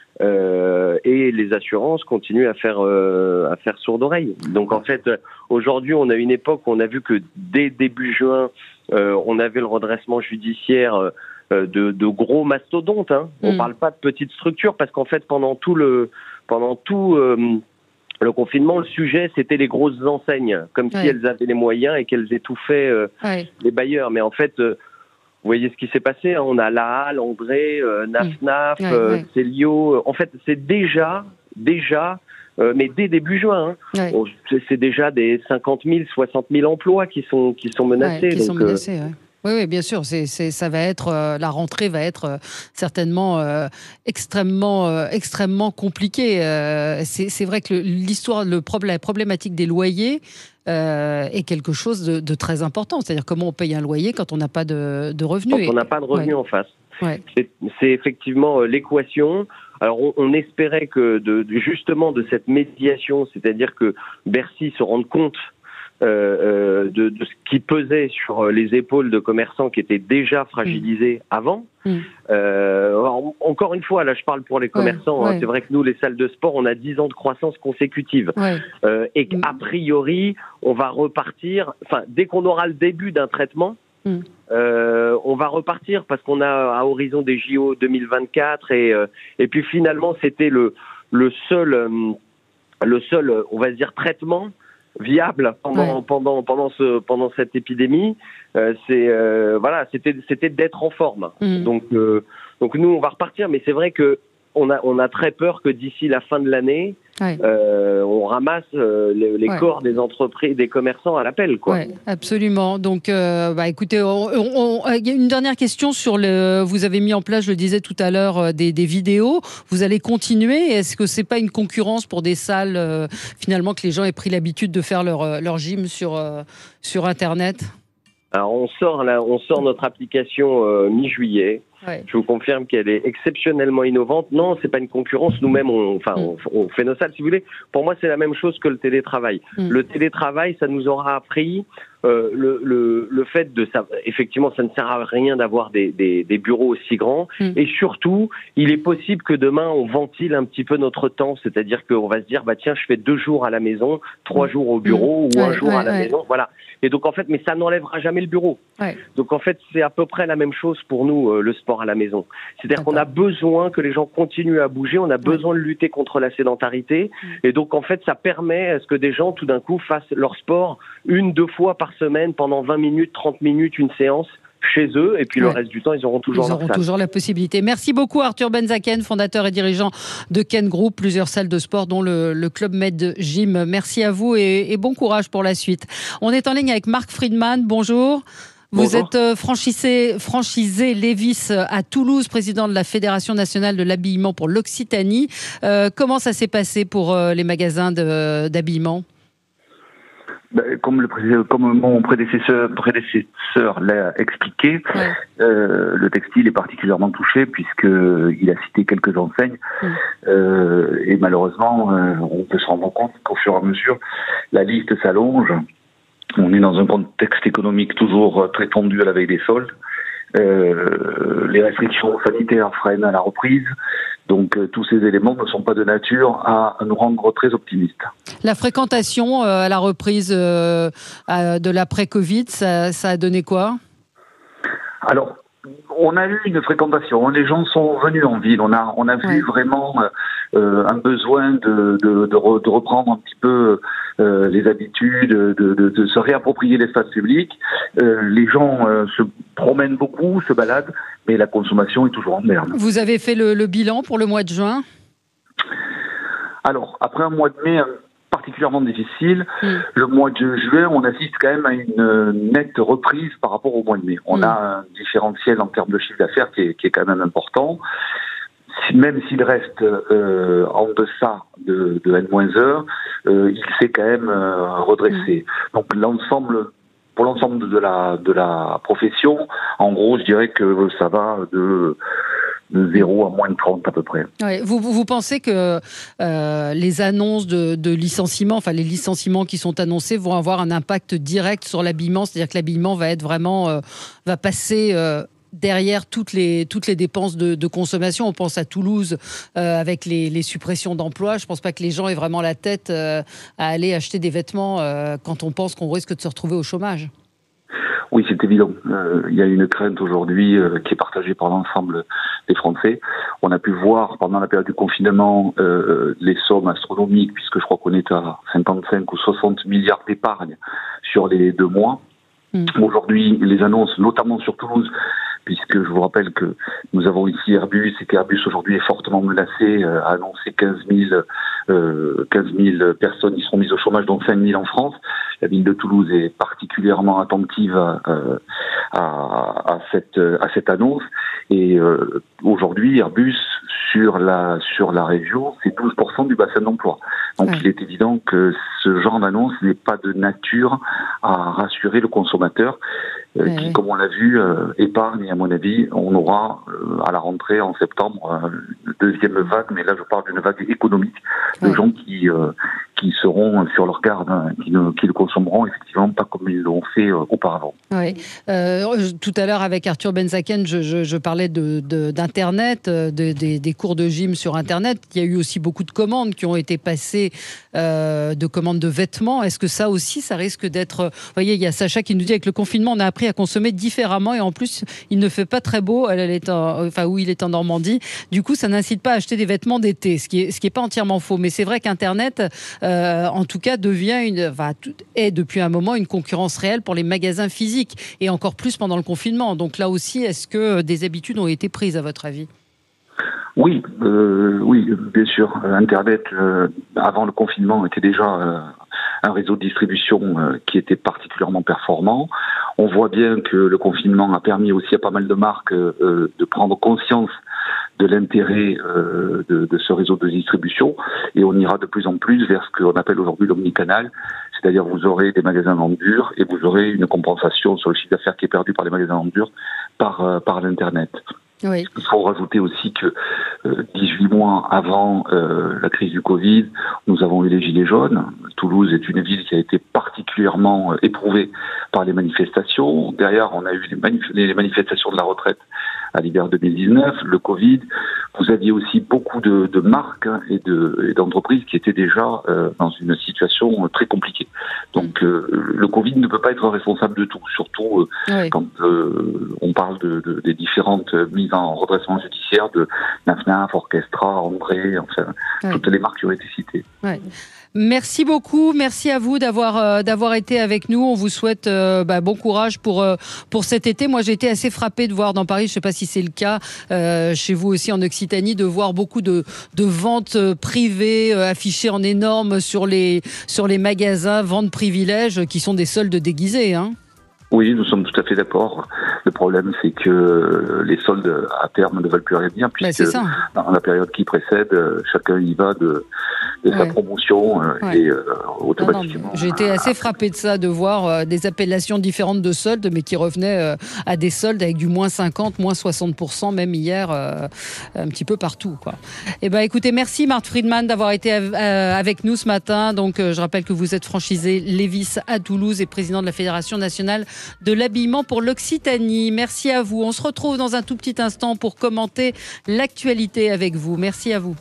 Et les assurances continuent à faire sourde oreille. Donc en fait, aujourd'hui, on a une époque où on a vu que dès début juin, on avait le redressement judiciaire de gros mastodontes. On parle pas de petites structures parce qu'en fait, pendant tout le confinement, le sujet, c'était les grosses enseignes, comme si elles avaient les moyens et qu'elles étouffaient les bailleurs. Mais en fait, vous voyez ce qui s'est passé, on a La Halle, André, Naf, Célio. En fait, c'est déjà, mais dès début juin, c'est déjà des 50 000, 60 000 emplois qui sont menacés. Oui, bien sûr. Ça va être la rentrée va être certainement extrêmement compliquée. C'est vrai que la problématique des loyers est quelque chose de très important. C'est-à-dire comment on paye un loyer quand on n'a pas de revenus. Quand on n'a pas de revenus en face. C'est effectivement l'équation. Alors on espérait que justement de cette médiation, c'est-à-dire que Bercy se rende compte de ce qui pesait sur les épaules de commerçants qui étaient déjà fragilisés avant. Alors, encore une fois, là je parle pour les commerçants, c'est vrai que nous les salles de sport on a 10 ans de croissance consécutive et qu'a priori on va repartir, dès qu'on aura le début d'un traitement on va repartir parce qu'on a à horizon des JO 2024 et puis finalement c'était le seul on va dire traitement viable pendant cette épidémie. C'était d'être en forme. Donc nous on va repartir, mais c'est vrai que on a très peur que d'ici la fin de l'année, on ramasse les corps des entreprises, des commerçants à l'appel, quoi. Ouais, absolument. Donc, écoutez, il y a une dernière question sur vous avez mis en place, je le disais tout à l'heure, des vidéos. Vous allez continuer. Est-ce que c'est pas une concurrence pour des salles, finalement, que les gens aient pris l'habitude de faire leur gym sur Internet? Alors, on sort notre application mi-juillet. Ouais. Je vous confirme qu'elle est exceptionnellement innovante. Non, c'est pas une concurrence. Nous-mêmes, on fait nos salles, si vous voulez. Pour moi, c'est la même chose que le télétravail. Le télétravail, ça nous aura appris le fait de ça. Effectivement, ça ne sert à rien d'avoir des bureaux aussi grands. Et surtout, il est possible que demain, on ventile un petit peu notre temps. C'est-à-dire qu'on va se dire, tiens, je fais 2 jours à la maison, 3 jours au bureau ou 1 jour à la maison. Voilà. Et donc, en fait, mais ça n'enlèvera jamais le bureau. Ouais. Donc, en fait, c'est à peu près la même chose pour nous, le sport à la maison. C'est-à-dire qu'on a besoin que les gens continuent à bouger, on a besoin de lutter contre la sédentarité. Et donc, en fait, ça permet à ce que des gens, tout d'un coup, fassent leur sport 1-2 fois par semaine pendant 20 minutes, 30 minutes, une séance chez eux, et puis le reste du temps, ils auront toujours la possibilité. Merci beaucoup Arthur Benzaken, fondateur et dirigeant de Ken Group, plusieurs salles de sport dont le Club Med Gym. Merci à vous et bon courage pour la suite. On est en ligne avec Marc Friedman, bonjour. Vous êtes franchisé Lévis à Toulouse, président de la Fédération nationale de l'habillement pour l'Occitanie. Comment ça s'est passé pour les magasins d'habillement ? Comme mon prédécesseur l'a expliqué, le textile est particulièrement touché puisqu'il a cité quelques enseignes et malheureusement on peut se rendre compte qu'au fur et à mesure la liste s'allonge. On est dans un contexte économique toujours très tendu à la veille des soldes. Les restrictions sanitaires freinent à la reprise. Donc tous ces éléments ne sont pas de nature à nous rendre très optimistes. La fréquentation à la reprise de l'après-Covid, ça a donné quoi ? Alors, on a eu une fréquentation. Les gens sont venus en ville. On a vu vraiment un besoin de reprendre un petit peu les habitudes, de se réapproprier l'espace public. Les gens se promènent beaucoup, se baladent, mais la consommation est toujours en berne. Vous avez fait le bilan pour le mois de juin ? Alors, après un mois de mai particulièrement difficile, le mois de juin, on assiste quand même à une nette reprise par rapport au mois de mai. On a un différentiel en termes de chiffre d'affaires qui est quand même important. Même s'il reste en deçà de N-1, il s'est quand même redressé. Donc pour l'ensemble de la profession, en gros, je dirais que ça va de 0 à moins de 30 à peu près. Ouais, vous pensez que les annonces de licenciements, enfin les licenciements qui sont annoncés vont avoir un impact direct sur l'habillement, c'est-à-dire que l'habillement va être vraiment va passer derrière toutes les dépenses de consommation. On pense à Toulouse avec les suppressions d'emplois. Je ne pense pas que les gens aient vraiment la tête à aller acheter des vêtements quand on pense qu'on risque de se retrouver au chômage. Oui, c'est évident. Il y a une crainte aujourd'hui qui est partagée par l'ensemble des Français. On a pu voir pendant la période du confinement les sommes astronomiques, puisque je crois qu'on est à 55 ou 60 milliards d'épargne sur les 2 mois. Aujourd'hui, les annonces, notamment sur Toulouse, puisque je vous rappelle que nous avons ici Airbus, et qu'Airbus aujourd'hui est fortement menacé, a annoncé 15 000 personnes qui seront mises au chômage, dont 5 000 en France. La ville de Toulouse est particulièrement attentive à cette annonce. Et aujourd'hui, Airbus, sur la région, c'est 12% du bassin d'emploi. Donc il est évident que ce genre d'annonce n'est pas de nature à rassurer le consommateur, qui, comme on l'a vu, épargne. Et à mon avis, on aura à la rentrée en septembre une deuxième vague, mais là je parle d'une vague économique de gens qui seront sur leur garde, qui le consommeront effectivement pas comme ils l'ont fait auparavant. Oui. Tout à l'heure avec Arthur Benzaken, je parlais d'Internet, des cours de gym sur Internet. Il y a eu aussi beaucoup de commandes qui ont été passées, de commandes de vêtements. Est-ce que ça aussi, ça risque d'être... Vous voyez, il y a Sacha qui nous dit avec le confinement, on a appris à consommer différemment et en plus, il ne fait pas très beau. Elle est où il est en Normandie. Du coup, ça n'incite pas à acheter des vêtements d'été, ce qui est pas entièrement faux. Mais c'est vrai qu'Internet, en tout cas, est depuis un moment une concurrence réelle pour les magasins physiques et encore plus pendant le confinement. Donc là aussi, est-ce que des habitudes ont été prises à votre avis ? Oui, bien sûr. Internet, avant le confinement, était déjà un réseau de distribution qui était particulièrement performant. On voit bien que le confinement a permis aussi à pas mal de marques de prendre conscience de l'intérêt de ce réseau de distribution, et on ira de plus en plus vers ce qu'on appelle aujourd'hui l'omnicanal, c'est-à-dire vous aurez des magasins en dur et vous aurez une compensation sur le chiffre d'affaires qui est perdu par les magasins en dur par l'Internet. Oui. Il faut rajouter aussi que 18 mois avant la crise du Covid, nous avons eu les Gilets jaunes. Toulouse est une ville qui a été particulièrement éprouvée par les manifestations. Derrière, on a eu les manifestations de la retraite à l'hiver 2019, le Covid. Vous aviez aussi beaucoup de marques et d'entreprises qui étaient déjà dans une situation très compliquée. Donc le Covid ne peut pas être responsable de tout, surtout quand on parle des différentes mises en redressement judiciaire de NAFNAF, Orchestra, André, enfin toutes les marques qui ont été citées. Ouais. Merci beaucoup, merci à vous d'avoir été avec nous. On vous souhaite bon courage pour cet été. Moi, j'ai été assez frappée de voir dans Paris, je ne sais pas si c'est le cas chez vous aussi en Occitanie, de voir beaucoup de ventes privées affichées en énorme sur les magasins, ventes privilèges qui sont des soldes déguisés, hein. Oui, nous sommes tout à fait d'accord. Le problème, c'est que les soldes à terme ne veulent plus rien dire, puisque dans la période qui précède, chacun y va de sa promotion et automatiquement. J'ai été assez frappée de ça, de voir des appellations différentes de soldes, mais qui revenaient à des soldes avec du moins 50, moins 60%, même hier, un petit peu partout, quoi. Eh ben, écoutez, merci Marthe Friedman d'avoir été avec nous ce matin. Donc, je rappelle que vous êtes franchisé Lévis à Toulouse et président de la Fédération nationale de l'habillement pour l'Occitanie. Merci à vous. On se retrouve dans un tout petit instant pour commenter l'actualité avec vous. Merci à vous.